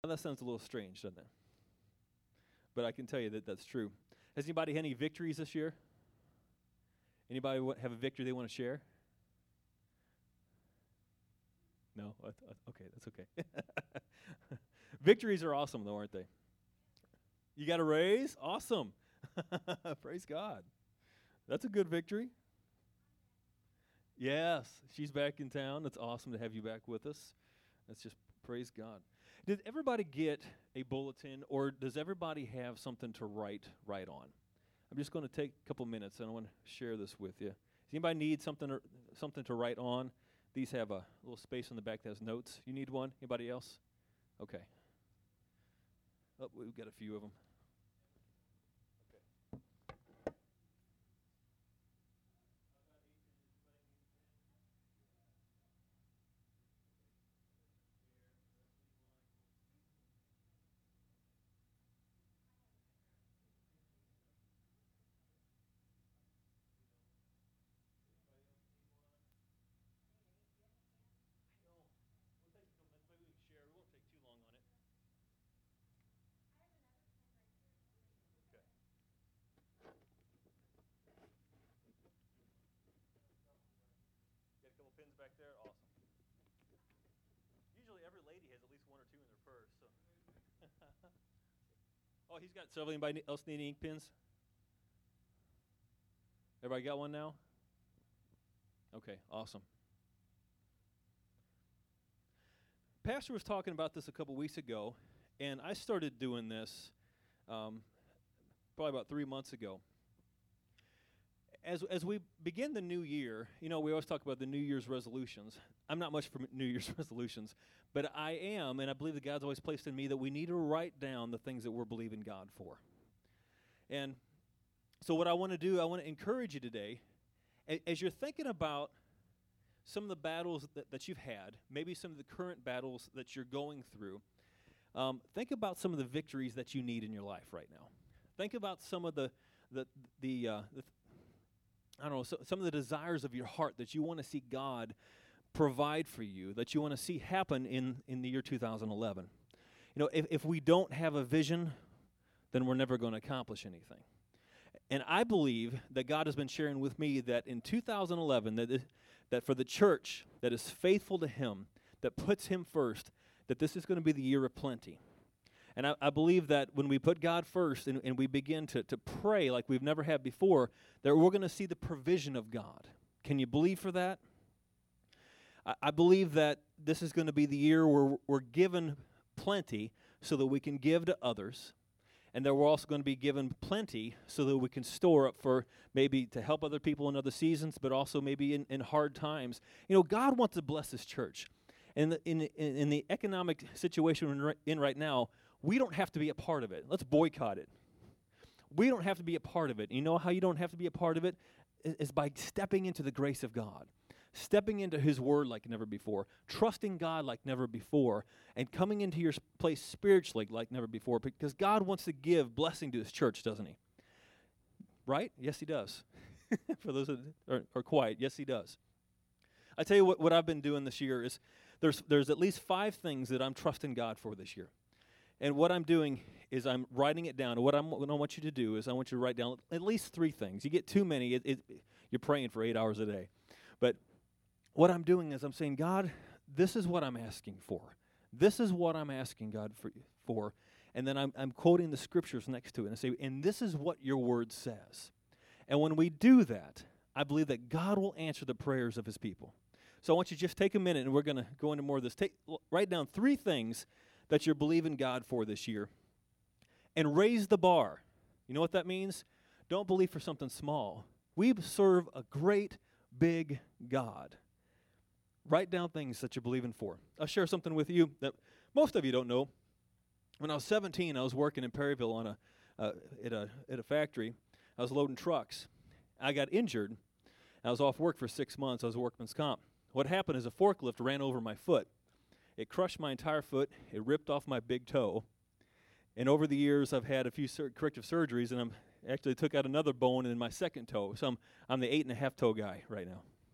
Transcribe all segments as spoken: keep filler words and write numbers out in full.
Now, that sounds a little strange, doesn't it? But I can tell you that that's true. Has anybody had any victories this year? Anybody wa- have a victory they want to share? No? I th- I th- okay, that's okay. Victories are awesome, though, aren't they? You got a raise? Awesome. Praise God. That's a good victory. Yes, she's back in town. It's awesome to have you back with us. That's just praise God. Did everybody get a bulletin, or does everybody have something to write write on? I'm just going to take a couple minutes, and I want to share this with you. Does anybody need something or something to write on? These have a little space in the back that has notes. You need one? Anybody else? Okay. Oh, we've got a few of them. Got a couple pins back there? Awesome. Usually every lady has at least one or two in their purse. So. Oh, he's got several. Anybody else need any ink pens? Everybody got one now? Okay, awesome. Pastor was talking about this a couple weeks ago, and I started doing this um, probably about three months ago. As as we begin the new year, you know, we always talk about the New Year's resolutions. I'm not much for New Year's resolutions, but I am, and I believe that God's always placed in me that we need to write down the things that we're believing God for. And so what I want to do, I want to encourage you today, a- as you're thinking about some of the battles that, that you've had, maybe some of the current battles that you're going through, um, think about some of the victories that you need in your life right now. Think about some of the the the, uh, the I don't know, so, some of the desires of your heart that you want to see God provide for you, that you want to see happen in, in the year two thousand eleven. You know, if, if we don't have a vision, then we're never going to accomplish anything. And I believe that God has been sharing with me that in two thousand eleven, that, it, that for the church that is faithful to Him, that puts Him first, that this is going to be the year of plenty. And I, I believe that when we put God first and, and we begin to, to pray like we've never had before, that we're going to see the provision of God. Can you believe for that? I, I believe that this is going to be the year where we're given plenty so that we can give to others, and that we're also going to be given plenty so that we can store up for maybe to help other people in other seasons, but also maybe in, in hard times. You know, God wants to bless His church. And in, in, in the economic situation we're in right now, we don't have to be a part of it. Let's boycott it. We don't have to be a part of it. You know how you don't have to be a part of it? Is by stepping into the grace of God, stepping into His Word like never before, trusting God like never before, and coming into your place spiritually like never before, because God wants to give blessing to His church, doesn't He? Right? Yes, He does. For those that are, are quiet, yes, He does. I tell you what, what I've been doing this year is there's there's at least five things that I'm trusting God for this year. And what I'm doing is I'm writing it down. And what, I'm, what I want you to do is I want you to write down at least three things. You get too many, it, it, you're praying for eight hours a day. But what I'm doing is I'm saying, God, this is what I'm asking for. This is what I'm asking God for. for. And then I'm, I'm quoting the scriptures next to it and say, and this is what your word says. And when we do that, I believe that God will answer the prayers of His people. So I want you to just take a minute, and we're going to go into more of this. Take, write down three things that you're believing God for this year, and raise the bar. You know what that means? Don't believe for something small. We serve a great, big God. Write down things that you're believing for. I'll share something with you that most of you don't know. When I was seventeen, I was working in Perryville on a uh, at a at a factory. I was loading trucks. I got injured. I was off work for six months. I was a workman's comp. What happened is a forklift ran over my foot. It crushed my entire foot. It ripped off my big toe. And over the years, I've had a few sur- corrective surgeries, and I'm actually took out another bone in my second toe. So I'm, I'm the eight and a half toe guy right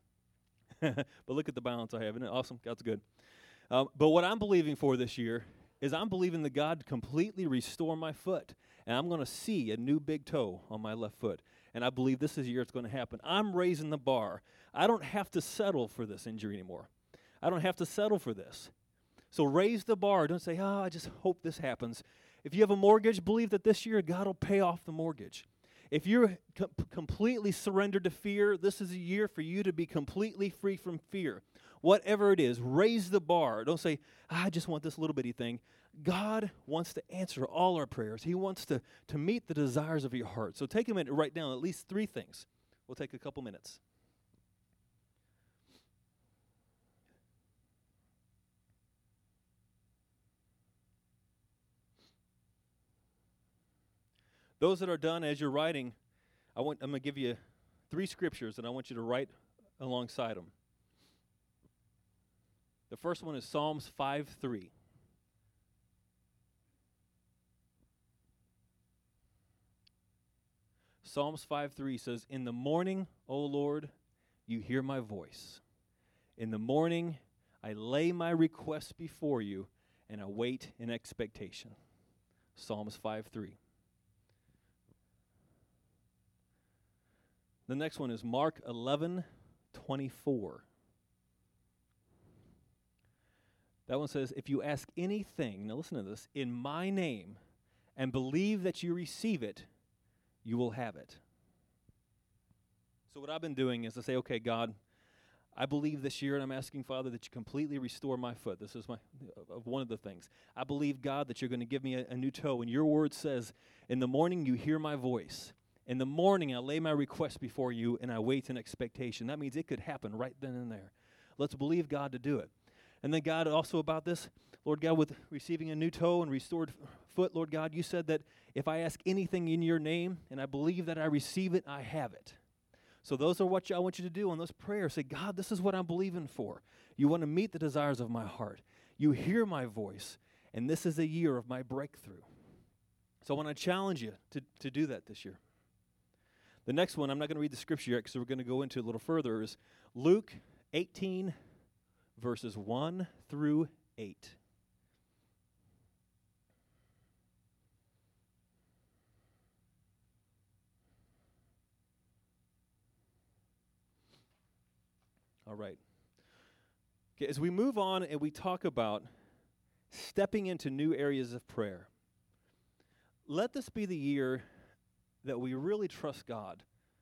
now. But look at the balance I have. Isn't it awesome? God's good. Um, but what I'm believing for this year is I'm believing that God completely restore my foot, and I'm going to see a new big toe on my left foot. And I believe this is the year it's going to happen. I'm raising the bar. I don't have to settle for this injury anymore. I don't have to settle for this. So raise the bar. Don't say, oh, I just hope this happens. If you have a mortgage, believe that this year God will pay off the mortgage. If you're com- completely surrendered to fear, this is a year for you to be completely free from fear. Whatever it is, raise the bar. Don't say, ah, I just want this little bitty thing. God wants to answer all our prayers. He wants to, to meet the desires of your heart. So take a minute to write down at least three things. We'll take a couple minutes. Those that are done as you're writing, I want, I'm going to give you three scriptures, and I want you to write alongside them. The first one is Psalms five three. Psalms five three says, in the morning, O Lord, you hear my voice. In the morning, I lay my requests before you, and I wait in expectation. Psalms five three. The next one is Mark eleven twenty-four. That one says, if you ask anything, now listen to this, in my name, and believe that you receive it, you will have it. So what I've been doing is I say, okay, God, I believe this year, and I'm asking, Father, that you completely restore my foot. This is my uh, one of the things. I believe, God, that you're going to give me a, a new toe. And your word says, in the morning you hear my voice. In the morning, I lay my request before you, and I wait in expectation. That means it could happen right then and there. Let's believe God to do it. And then, God, also about this, Lord God, with receiving a new toe and restored foot, Lord God, you said that if I ask anything in your name, and I believe that I receive it, I have it. So those are what you, I want you to do on those prayers. Say, God, this is what I'm believing for. You want to meet the desires of my heart. You hear my voice, and this is a year of my breakthrough. So I want to challenge you to, to do that this year. The next one, I'm not going to read the scripture yet because we're going to go into it a little further, is Luke eighteen, verses one through eight. All right. Okay, as we move on and we talk about stepping into new areas of prayer, let this be the year that we really trust God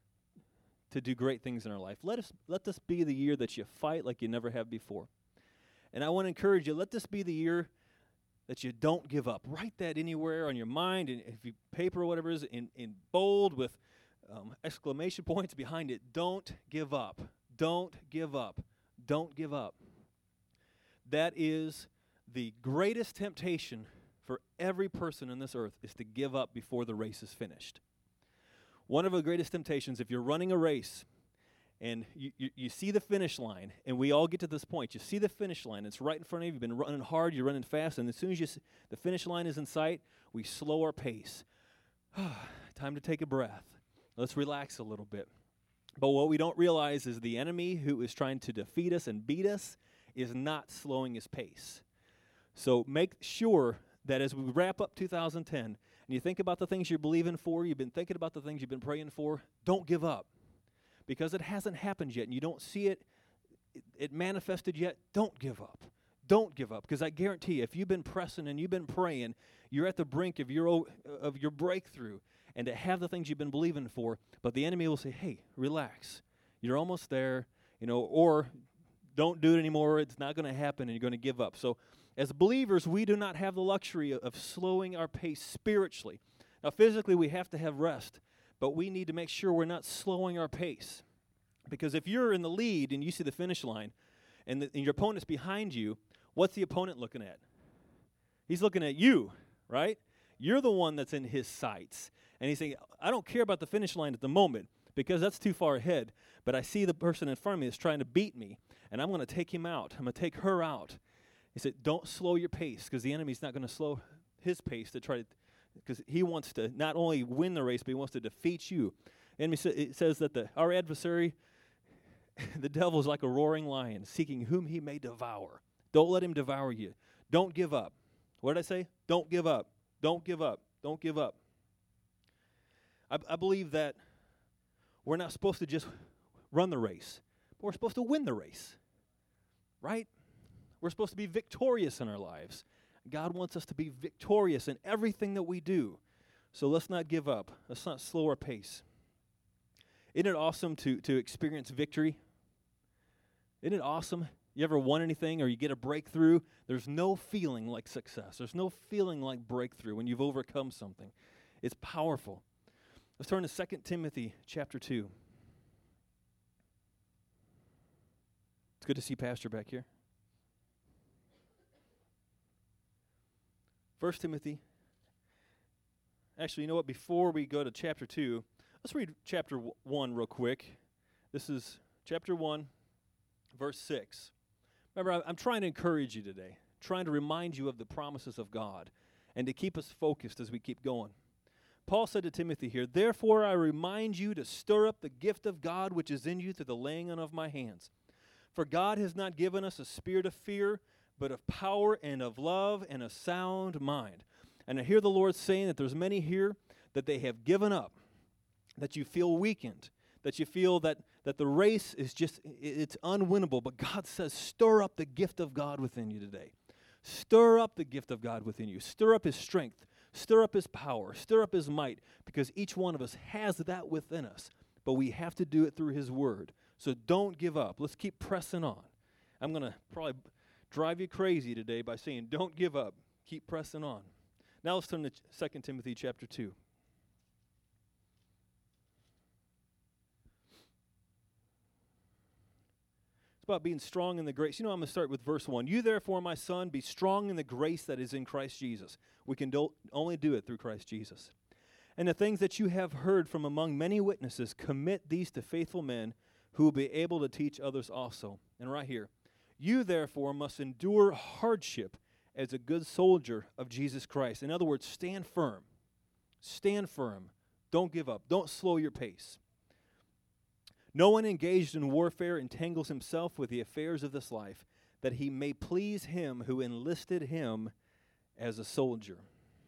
to do great things in our life. Let us let this be the year that you fight like you never have before. And I want to encourage you, let this be the year that you don't give up. Write that anywhere on your mind, and if you paper or whatever it is, in, in bold with um, exclamation points behind it. Don't give up. Don't give up. Don't give up. That is the greatest temptation for every person on this earth, is to give up before the race is finished. One of the greatest temptations, if you're running a race and you, you, you see the finish line, and we all get to this point, you see the finish line, it's right in front of you, you've been running hard, you're running fast, and as soon as you see the finish line is in sight, we slow our pace. Time to take a breath. Let's relax a little bit. But what we don't realize is the enemy who is trying to defeat us and beat us is not slowing his pace. So make sure that as we wrap up two thousand ten, and you think about the things you're believing for, you've been thinking about the things you've been praying for, don't give up. Because it hasn't happened yet, and you don't see it, it, it manifested yet, don't give up. Don't give up, because I guarantee you, if you've been pressing and you've been praying, you're at the brink of your of your breakthrough, and to have the things you've been believing for, but the enemy will say, hey, relax. You're almost there, you know, or don't do it anymore, it's not going to happen, and you're going to give up. So as believers, we do not have the luxury of, of slowing our pace spiritually. Now, physically, we have to have rest, but we need to make sure we're not slowing our pace. Because if you're in the lead and you see the finish line, and, the, and your opponent's behind you, what's the opponent looking at? He's looking at you, right? You're the one that's in his sights. And he's saying, I don't care about the finish line at the moment, because that's too far ahead, but I see the person in front of me that's trying to beat me, and I'm going to take him out. I'm going to take her out. He said, don't slow your pace, because the enemy's not going to slow his pace to try to, because he wants to not only win the race, but he wants to defeat you. And it says that the our adversary, the devil, is like a roaring lion, seeking whom he may devour. Don't let him devour you. Don't give up. What did I say? Don't give up. Don't give up. Don't give up. I, I believe that we're not supposed to just run the race, but we're supposed to win the race, right? We're supposed to be victorious in our lives. God wants us to be victorious in everything that we do. So let's not give up. Let's not slow our pace. Isn't it awesome to, to experience victory? Isn't it awesome? You ever won anything or you get a breakthrough? There's no feeling like success. There's no feeling like breakthrough when you've overcome something. It's powerful. Let's turn to Second Timothy chapter two. It's good to see Pastor back here. First Timothy. Actually, you know what? Before we go to chapter two, let's read chapter one real quick. This is chapter one, verse six. Remember, I'm trying to encourage you today, trying to remind you of the promises of God and to keep us focused as we keep going. Paul said to Timothy here, "Therefore I remind you to stir up the gift of God which is in you through the laying on of my hands. For God has not given us a spirit of fear, but of power and of love and a sound mind." And I hear the Lord saying that there's many here that they have given up, that you feel weakened, that you feel that, that the race is just, it's unwinnable. But God says, stir up the gift of God within you today. Stir up the gift of God within you. Stir up His strength. Stir up His power. Stir up His might, because each one of us has that within us. But we have to do it through His word. So don't give up. Let's keep pressing on. I'm going to probably drive you crazy today by saying don't give up. Keep pressing on. Now let's turn to Second Timothy chapter two. It's about being strong in the grace. You know, I'm going to start with verse one. "You therefore, my son, be strong in the grace that is in Christ Jesus." We can do, only do it through Christ Jesus. "And the things that you have heard from among many witnesses, commit these to faithful men who will be able to teach others also." And right here, "You therefore must endure hardship as a good soldier of Jesus Christ." In other words, stand firm. Stand firm. Don't give up. Don't slow your pace. "No one engaged in warfare entangles himself with the affairs of this life, that he may please him who enlisted him as a soldier."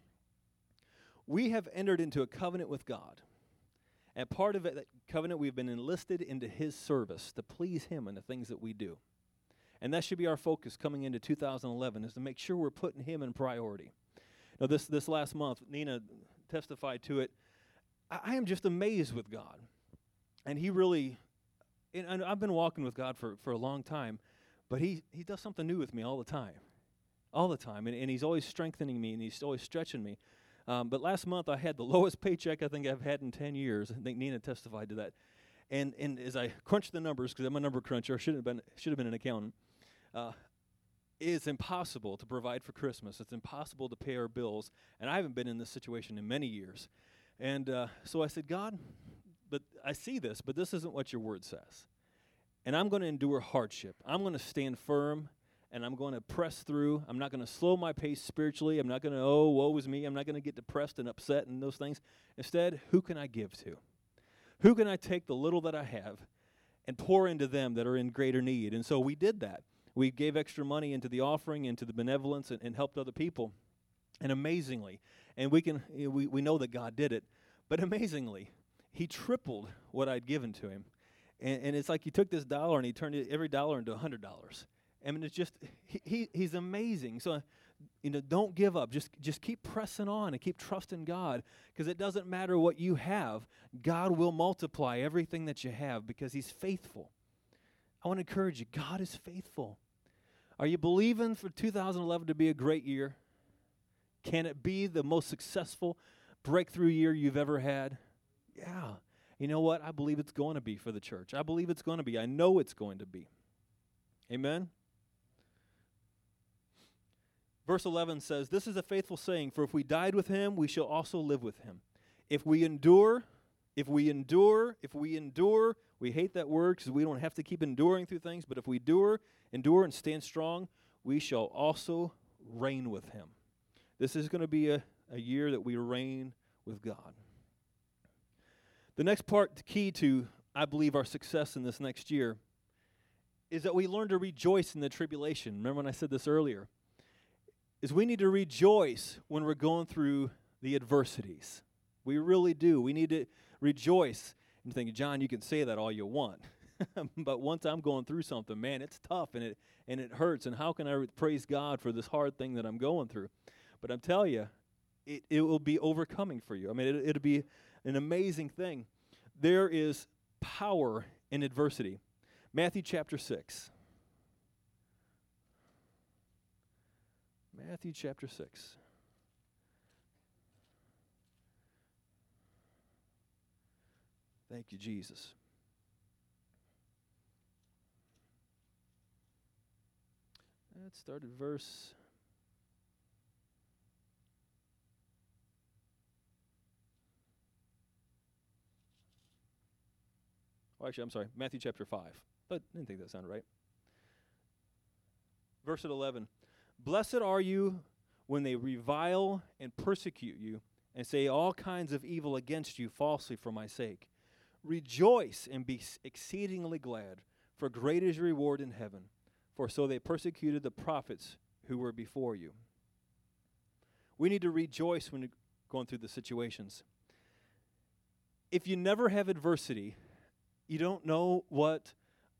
We have entered into a covenant with God. And part of it, that covenant, we've been enlisted into His service to please Him in the things that we do. And that should be our focus coming into two thousand eleven, is to make sure we're putting Him in priority. Now, this, this last month, Nina testified to it. I, I am just amazed with God. And He really, and, and I've been walking with God for, for a long time, but he, he does something new with me all the time. All the time. And, and He's always strengthening me, and He's always stretching me. Um, but last month, I had the lowest paycheck I think I've had in ten years. I think Nina testified to that. And and as I crunched the numbers, because I'm a number cruncher, I should have been, should have been an accountant, Uh, it's impossible to provide for Christmas. It's impossible to pay our bills. And I haven't been in this situation in many years. And uh, so I said, "God, but I see this, but this isn't what your word says. And I'm going to endure hardship. I'm going to stand firm, and I'm going to press through. I'm not going to slow my pace spiritually. I'm not going to, oh, woe is me. I'm not going to get depressed and upset and those things. Instead, who can I give to? Who can I take the little that I have and pour into them that are in greater need?" And so we did that. We gave extra money into the offering, into the benevolence, and, and helped other people. And amazingly, and we can you know, we, we know that God did it, but amazingly, He tripled what I'd given to Him. And, and it's like He took this dollar and He turned it, every dollar into one hundred dollars. I mean, it's just, he, he He's amazing. So, you know, don't give up. Just, just keep pressing on and keep trusting God, because it doesn't matter what you have. God will multiply everything that you have because He's faithful. I want to encourage you, God is faithful. Are you believing for two thousand eleven to be a great year? Can it be the most successful breakthrough year you've ever had? Yeah. You know what? I believe it's going to be for the church. I believe it's going to be. I know it's going to be. Amen? Verse eleven says, "This is a faithful saying, for if we died with Him, we shall also live with Him. If we endure, if we endure, if we endure," we hate that word because we don't have to keep enduring through things, but if we endure, endure and stand strong, we shall also reign with Him. This is going to be a, a year that we reign with God. The next part, the key to, I believe, our success in this next year, is that we learn to rejoice in the tribulation. Remember when I said this earlier? is we need to rejoice when we're going through the adversities. We really do. We need to rejoice. And you're thinking, John, you can say that all you want. But once I'm going through something, man, it's tough and it and it hurts. And how can I re- praise God for this hard thing that I'm going through? But I'm telling you, it, it will be overcoming for you. I mean, it, it'll be an amazing thing. There is power in adversity. Matthew chapter six. Matthew chapter six. Thank you, Jesus. Let's start at verse. Oh, actually, I'm sorry. Matthew chapter five. But I didn't think that sounded right. Verse at eleven. Blessed are you when they revile and persecute you and say all kinds of evil against you falsely for my sake. Rejoice and be exceedingly glad, for great is your reward in heaven. For so they persecuted the prophets who were before you. We need to rejoice when going through the situations. If you never have adversity, you don't know what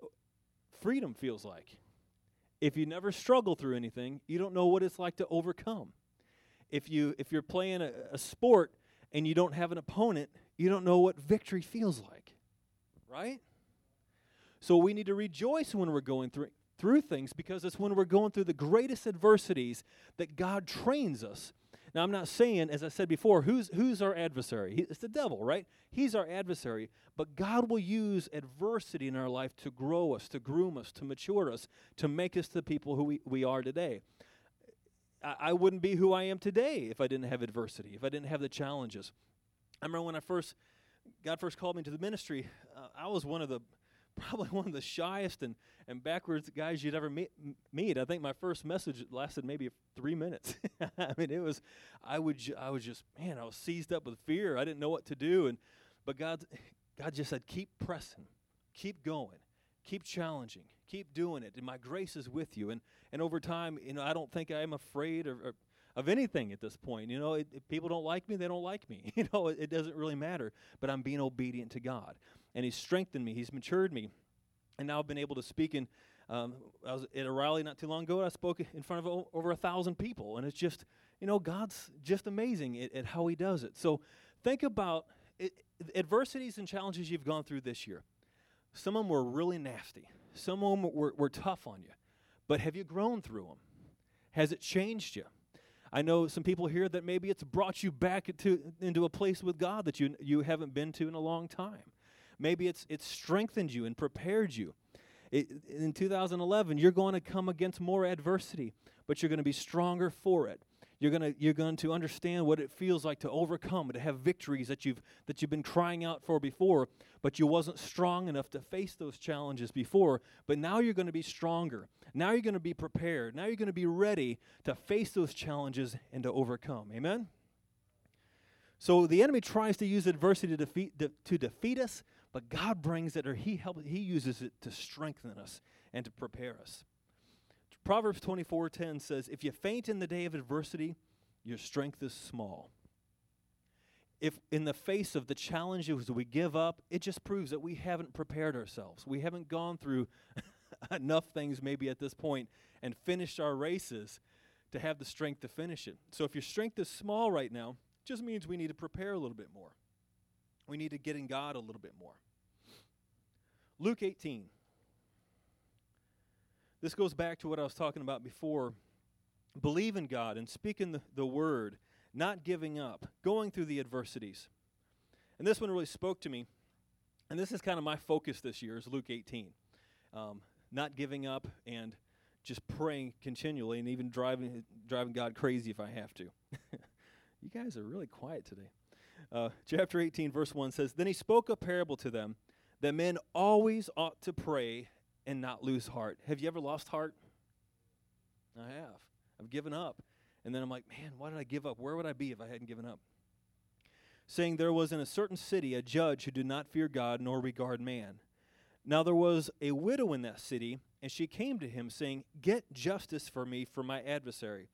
freedom feels like. If you never struggle through anything, you don't know what it's like to overcome. If you if you're playing a, a sport and you don't have an opponent, you don't know what victory feels like. Right? So we need to rejoice when we're going through through things, because it's when we're going through the greatest adversities that God trains us. Now, I'm not saying, as I said before, who's who's our adversary? He, it's the devil, right? He's our adversary. But God will use adversity in our life to grow us, to groom us, to mature us, to make us the people who we, we are today. I, I wouldn't be who I am today if I didn't have adversity, if I didn't have the challenges. I remember when I first, God first called me to the ministry, uh, I was one of the, probably one of the shyest and, and backwards guys you'd ever meet, meet. I think my first message lasted maybe three minutes. I mean, it was, I would, ju- I was just, man, I was seized up with fear. I didn't know what to do. And, but God, God just said, keep pressing, keep going, keep challenging, keep doing it. And my grace is with you. And, and over time, you know, I don't think I'm afraid or, or of anything at this point. You know, it, if people don't like me, they don't like me. You know, it, it doesn't really matter. But I'm being obedient to God. And He's strengthened me. He's matured me. And now I've been able to speak in, um, I was at a rally not too long ago, and I spoke in front of o- over a thousand people. And it's just, you know, God's just amazing at, at how He does it. So think about it, adversities and challenges you've gone through this year. Some of them were really nasty. Some of them were, were tough on you. But have you grown through them? Has it changed you? I know some people here that maybe it's brought you back into, into a place with God that you you haven't been to in a long time. Maybe it's it's strengthened you and prepared you. It, in two thousand eleven, you're going to come against more adversity, but you're going to be stronger for it. You're going to you're going to understand what it feels like to overcome, to have victories that you've that you've been crying out for before, but you wasn't strong enough to face those challenges before. But now you're going to be stronger. Now you're going to be prepared. Now you're going to be ready to face those challenges and to overcome. Amen? So the enemy tries to use adversity to defeat to, to defeat us, but God brings it, or He helps. He uses it to strengthen us and to prepare us. Proverbs twenty-four ten says, if you faint in the day of adversity, your strength is small. If in the face of the challenges we give up, it just proves that we haven't prepared ourselves. We haven't gone through enough things maybe at this point and finished our races to have the strength to finish it. So if your strength is small right now, it just means we need to prepare a little bit more. We need to get in God a little bit more. Luke eighteen. This goes back to what I was talking about before. Believe in God and speaking the, the word, not giving up, going through the adversities. And this one really spoke to me. And this is kind of my focus this year, is Luke eighteen. Um, not giving up and just praying continually and even driving driving God crazy if I have to. You guys are really quiet today. Uh, chapter eighteen, verse one says, then He spoke a parable to them that men always ought to pray and not lose heart. Have you ever lost heart? I have. I've given up. And then I'm like, man, why did I give up? Where would I be if I hadn't given up? Saying there was in a certain city a judge who did not fear God nor regard man. Now there was a widow in that city, and she came to him saying, get justice for me from my adversary.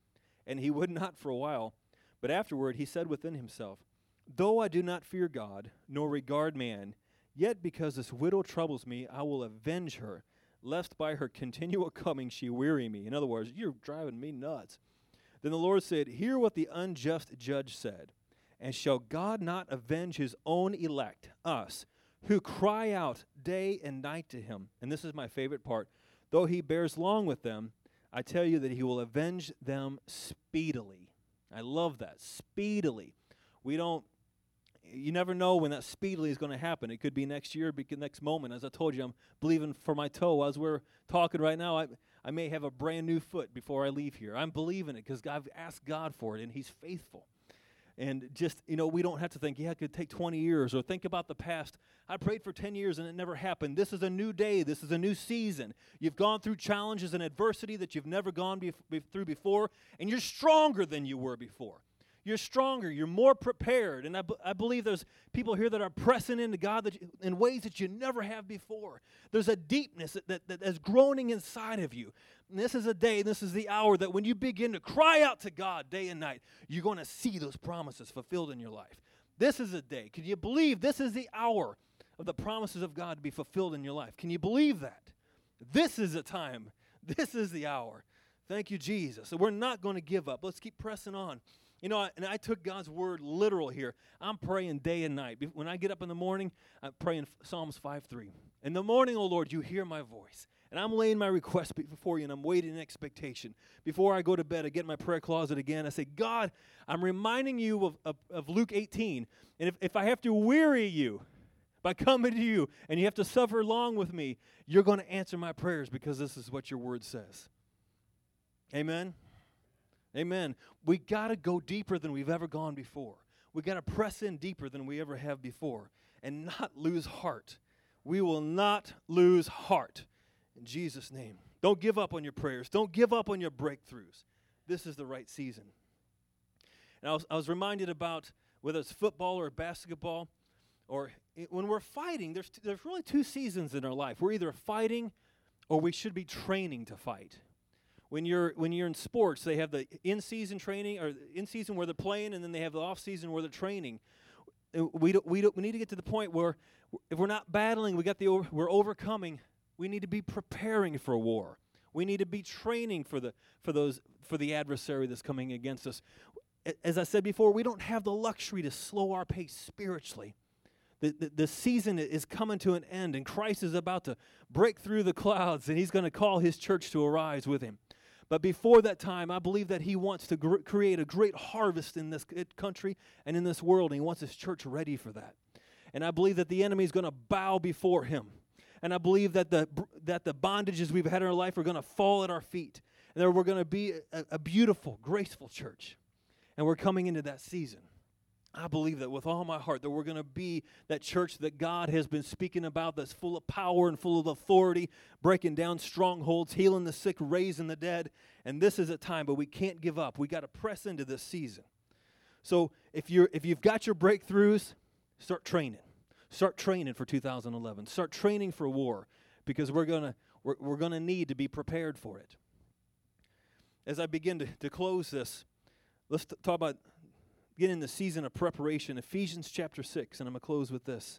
And he would not for a while. But afterward he said within himself, though I do not fear God, nor regard man, yet because this widow troubles me, I will avenge her, lest by her continual coming she weary me. In other words, you're driving me nuts. Then the Lord said, hear what the unjust judge said. And shall God not avenge his own elect, us, who cry out day and night to him? And this is my favorite part. Though he bears long with them, I tell you that he will avenge them speedily. I love that, speedily. We don't, you never know when that speedily is going to happen. It could be next year, be next moment. As I told you, I'm believing for my toe. As we're talking right now, I, I may have a brand new foot before I leave here. I'm believing it because I've asked God for it, and he's faithful. And just, you know, we don't have to think, yeah, it could take twenty years, or think about the past. I prayed for ten years and it never happened. This is a new day. This is a new season. You've gone through challenges and adversity that you've never gone bef- bef- through before, and you're stronger than you were before. You're stronger. You're more prepared. And I, b- I believe there's people here that are pressing into God that you, in ways that you never have before. There's a deepness that, that, that is growing inside of you. And this is a day, this is the hour that when you begin to cry out to God day and night, you're going to see those promises fulfilled in your life. This is a day. Can you believe this is the hour of the promises of God to be fulfilled in your life? Can you believe that? This is the time. This is the hour. Thank you, Jesus. So we're not going to give up. Let's keep pressing on. You know, and I took God's word literal here. I'm praying day and night. When I get up in the morning, I'm praying Psalms five three. In the morning, O Lord, you hear my voice. And I'm laying my request before you, and I'm waiting in expectation. Before I go to bed, I get in my prayer closet again. I say, God, I'm reminding you of, of, of Luke eighteen. And if, if I have to weary you by coming to you, and you have to suffer long with me, you're going to answer my prayers because this is what your word says. Amen? Amen. We got to go deeper than we've ever gone before. We got to press in deeper than we ever have before and not lose heart. We will not lose heart. In Jesus' name. Don't give up on your prayers. Don't give up on your breakthroughs. This is the right season. And I was, I was reminded about whether it's football or basketball, or it, when we're fighting, there's, there's really two seasons in our life. We're either fighting or we should be training to fight. When you're when you're in sports, they have the in-season training, or in-season where they're playing, and then they have the off-season where they're training. We don't, we don't, we need to get to the point where if we're not battling, we got the we're overcoming. We need to be preparing for war. We need to be training for the for those for the adversary that's coming against us. As I said before, we don't have the luxury to slow our pace spiritually. The, the, the season is coming to an end, and Christ is about to break through the clouds, and he's going to call his church to arise with him. But before that time, I believe that he wants to gr- create a great harvest in this country and in this world, and he wants his church ready for that. And I believe that the enemy is going to bow before him. And I believe that the that the bondages we've had in our life are going to fall at our feet. And that we're going to be a, a beautiful, graceful church. And we're coming into that season. I believe that with all my heart, that we're going to be that church that God has been speaking about, that's full of power and full of authority, breaking down strongholds, healing the sick, raising the dead. And this is a time, but we can't give up. We got to press into this season. So if you're if you've got your breakthroughs, start training. Start training for two thousand eleven. Start training for war, because we're gonna we're, we're gonna need to be prepared for it. As I begin to, to close this, let's t- talk about getting in the season of preparation. Ephesians chapter six, and I'm going to close with this.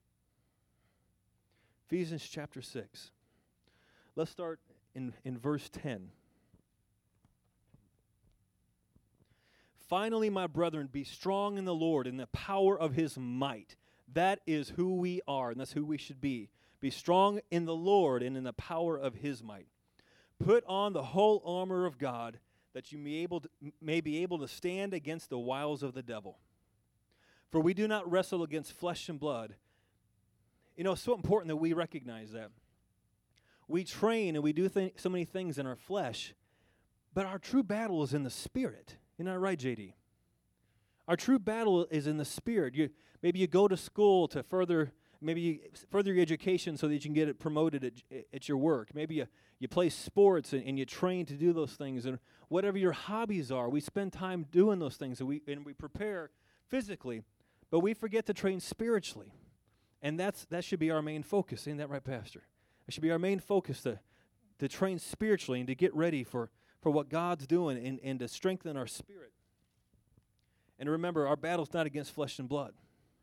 Ephesians chapter six. Let's start in, in verse ten. Finally, my brethren, be strong in the Lord and the power of his might. That is who we are, and that's who we should be. Be strong in the Lord and in the power of his might. Put on the whole armor of God, that you may, able to, may be able to stand against the wiles of the devil. For we do not wrestle against flesh and blood. You know, it's so important that we recognize that. We train and we do th- so many things in our flesh, but our true battle is in the spirit. Isn't that right, J D? Our true battle is in the spirit. You, maybe you go to school to further, maybe you further your education so that you can get it promoted at, at your work. Maybe you, you play sports and, and you train to do those things. And whatever your hobbies are, we spend time doing those things, and we and we prepare physically, but we forget to train spiritually. And that's that should be our main focus. Isn't that right, Pastor? It should be our main focus to, to train spiritually and to get ready for, for what God's doing and, and to strengthen our spirit. And to remember, our battle's not against flesh and blood.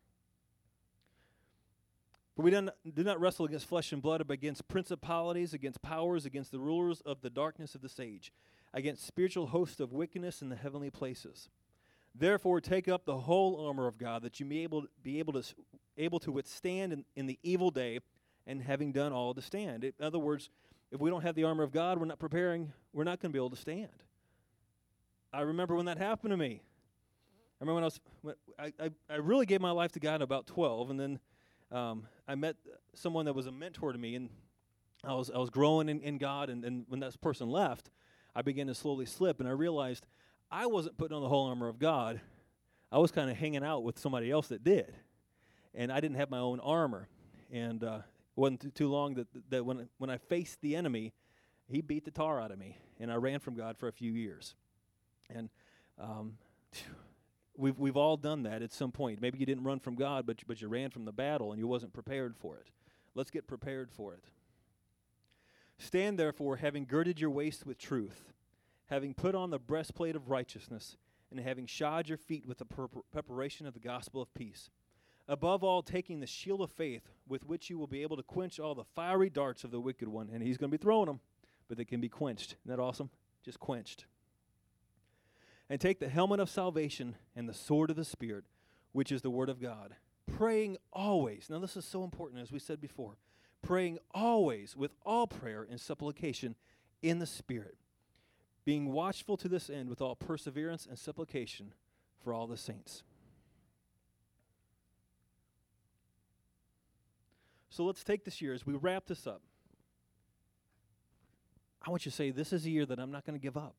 For we do not, do not wrestle against flesh and blood, but against principalities, against powers, against the rulers of the darkness of this age, against spiritual hosts of wickedness in the heavenly places. Therefore, take up the whole armor of God, that you may able, be able to, able to withstand in, in the evil day, and having done all to stand. In other words, if we don't have the armor of God, we're not preparing, we're not going to be able to stand. I remember when that happened to me. I remember when I was, when I, I, I really gave my life to God at about twelve, and then um, I met someone that was a mentor to me, and I was I was growing in, in God, and, and when that person left, I began to slowly slip, and I realized I wasn't putting on the whole armor of God. I was kind of hanging out with somebody else that did, and I didn't have my own armor. And uh, it wasn't too, too long that that when when I faced the enemy, he beat the tar out of me, and I ran from God for a few years. And um, we've we've all done that at some point. Maybe you didn't run from God, but but you ran from the battle, and you wasn't prepared for it. Let's get prepared for it. Stand therefore, having girded your waist with truth, having put on the breastplate of righteousness, and having shod your feet with the pur- preparation of the gospel of peace. Above all, taking the shield of faith, with which you will be able to quench all the fiery darts of the wicked one. And he's going to be throwing them, but they can be quenched. Isn't that awesome? Just quenched. And take the helmet of salvation and the sword of the Spirit, which is the word of God. Praying always. Now this is so important, as we said before. Praying always with all prayer and supplication in the Spirit, being watchful to this end with all perseverance and supplication for all the saints. So let's take this year as we wrap this up. I want you to say, this is a year that I'm not going to give up.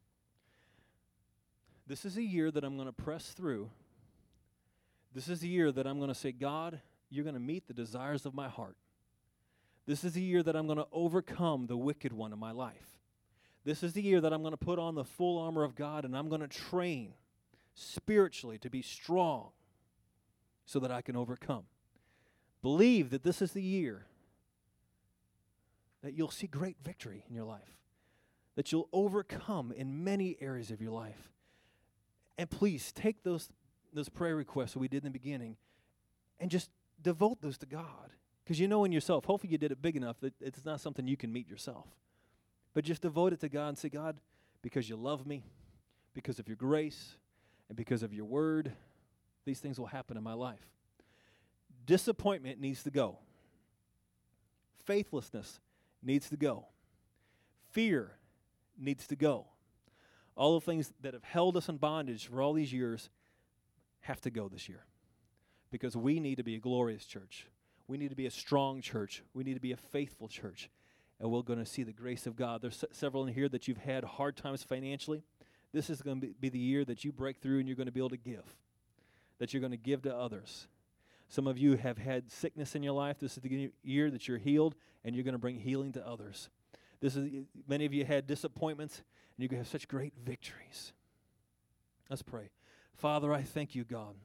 This is a year that I'm going to press through. This is a year that I'm going to say, God, you're going to meet the desires of my heart. This is the year that I'm going to overcome the wicked one in my life. This is the year that I'm going to put on the full armor of God, and I'm going to train spiritually to be strong so that I can overcome. Believe that this is the year that you'll see great victory in your life, that you'll overcome in many areas of your life. And please take those, those prayer requests that we did in the beginning and just devote those to God. Because you know in yourself, hopefully you did it big enough that it's not something you can meet yourself. But just devote it to God and say, God, because you love me, because of your grace, and because of your word, these things will happen in my life. Disappointment needs to go. Faithlessness needs to go. Fear needs to go. All the things that have held us in bondage for all these years have to go this year. Because we need to be a glorious church. We need to be a strong church. We need to be a faithful church. And we're going to see the grace of God. There's s- several in here that you've had hard times financially. This is going to be, be the year that you break through and you're going to be able to give. That you're going to give to others. Some of you have had sickness in your life. This is the year that you're healed, and you're going to bring healing to others. This is many of you had disappointments, and you're going to have such great victories. Let's pray. Father, I thank you, God.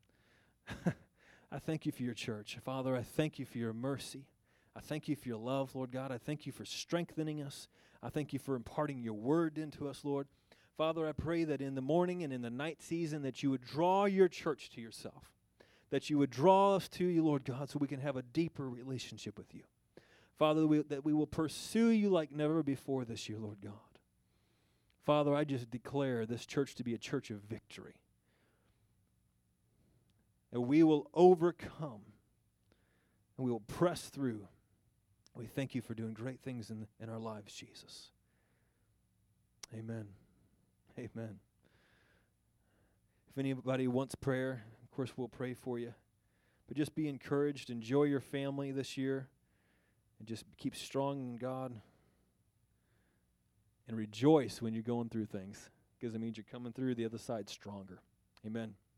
I thank you for your church. Father, I thank you for your mercy. I thank you for your love, Lord God. I thank you for strengthening us. I thank you for imparting your word into us, Lord. Father, I pray that in the morning and in the night season that you would draw your church to yourself. That you would draw us to you, Lord God, so we can have a deeper relationship with you. Father, we, that we will pursue you like never before this year, Lord God. Father, I just declare this church to be a church of victory. And we will overcome, and we will press through. We thank you for doing great things in, in our lives, Jesus. Amen. Amen. If anybody wants prayer, of course, we'll pray for you. But just be encouraged. Enjoy your family this year. And just keep strong in God. And rejoice when you're going through things. Because it means you're coming through the other side stronger. Amen.